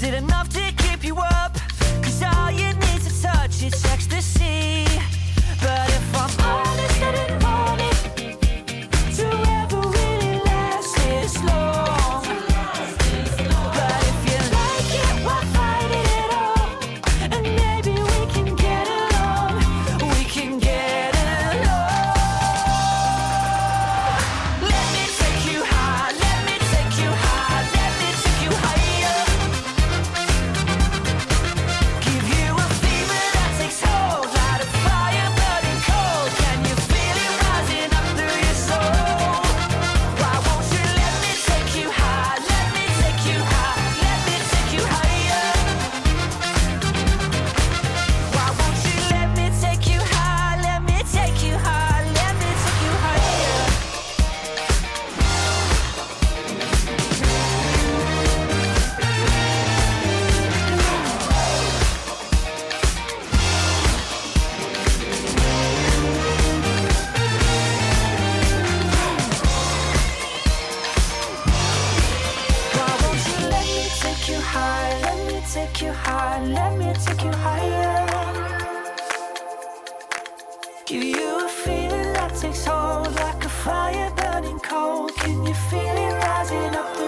Is it enough to keep you up? 'Cause all you need to touch is ecstasy. But if I'm honest, I didn't want it to ever really last this long. But if you like it, why fight it at all? And maybe we can get along. We can get along. Let me take you high, let me take you high, let me take you higher. Give you a fever that takes hold, light a fire burning cold. Can you feel it rising up through your soul? Why won't you let me take you high, let me take you high, let me take you higher? Why won't you let me take you high, let me take you high, let me take you higher? Why won't you let me take you high, let me take you high, let me take you higher? Give you a feeling that takes hold, like a fire burning cold. Can you feel it rising up